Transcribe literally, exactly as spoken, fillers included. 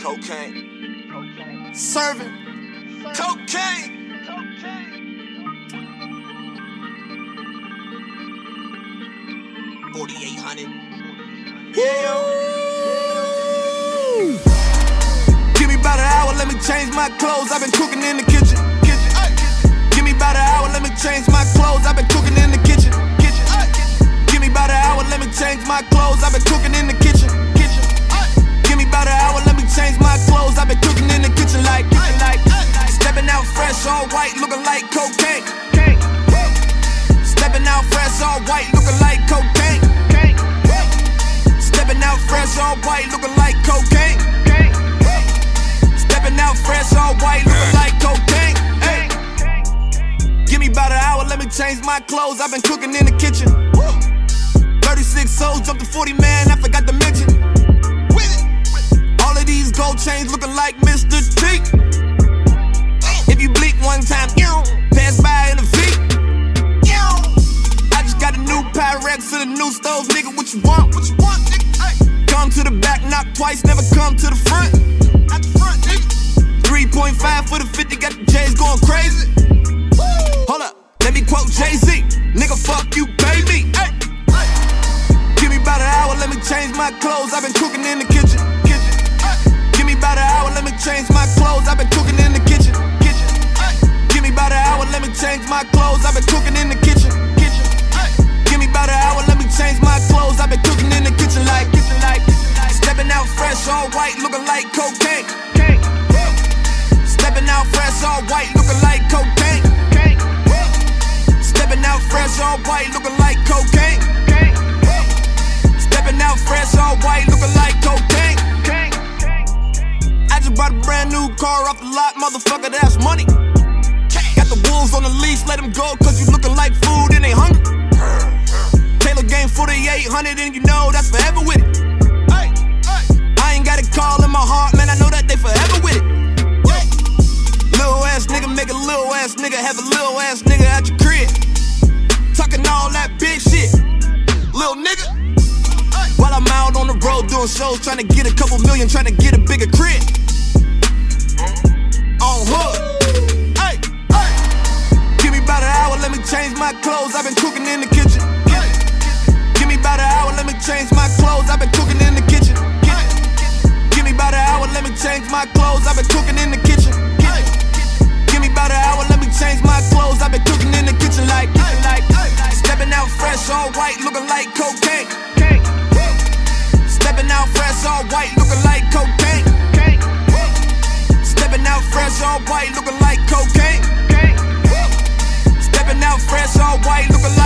Cocaine. Cocaine. Serving. Cocaine. Cocaine. forty-eight hundred. Yeah. Give me about an hour, let me change my clothes. I've been cooking in the kitchen. kitchen. Give me about an hour, let me change my clothes. I've been cooking in the kitchen. kitchen. Give me about an hour, let me change my clothes. I've been cooking in the kitchen. kitchen. Give me about an hour, let me change my clothes. I've been cooking in the kitchen like, kitchen like. Stepping out fresh, all white, looking like cocaine. Stepping out fresh, all white, looking like cocaine. Stepping out fresh, all white, looking like cocaine. Stepping out fresh, all white, looking like cocaine. Hey. Give me about an hour, let me change my clothes. I've been cooking in the kitchen. thirty-six souls, jumped to forty, man, I forgot to mention. All of these gold chains looking like Mister T. If you blink one time, pass by in a V. I just got a new Pyrex and a new stove, nigga, what you want? What you want, nigga? Come to the back, knock twice, never come to the front. At the front, nigga. three point five for the fifty, got the J's going crazy. Hold up, let me quote Jay-Z. Nigga, fuck you, baby. Ay. Ay. Give me about an hour, let me change my clothes. I've been cooking in the kitchen. kitchen. Give me about an hour, let me change my clothes. I've been cooking in the kitchen. kitchen. Give me about an hour, let me change my clothes. I've been cooking in the kitchen. kitchen. Give me about an hour, let me change my clothes. I've been cooking in the kitchen like, kitchen like. Stepping out fresh, all white, looking like cocaine. Stepping out fresh, all white, looking like cocaine. Stepping out fresh, all white, looking like cocaine. Stepping out fresh, all white, looking like cocaine. I just bought a brand new car off the lot, motherfucker, that's money. Got the wolves on the leash, let them go, cause you looking like food and they hungry. Taylor game forty-eight hundred and you know that's forever with it. I ain't got a call in my heart, man, I know that they forever with it. Little ass nigga make a little ass nigga have a little ass nigga at your crib. Talking all that big shit, little nigga. While I'm out on the road doing shows, trying to get a couple million, trying to get a bigger crib. On hood, hey, hey. Give me about an hour, let me change my clothes. I've been cooking in the kitchen. Give me about an hour, let me change my clothes. I've been cooking in the kitchen. Give me about an hour, let me change my clothes. I've been cooking in the kitchen. Give me about an hour, let me change my clothes. I've been cooking in the kitchen like, kitchen like. Stepping out fresh, all white, looking like cocaine. Stepping out fresh, all white, looking like cocaine. Stepping out fresh, all white, looking like cocaine. Stepping out fresh, all white, looking like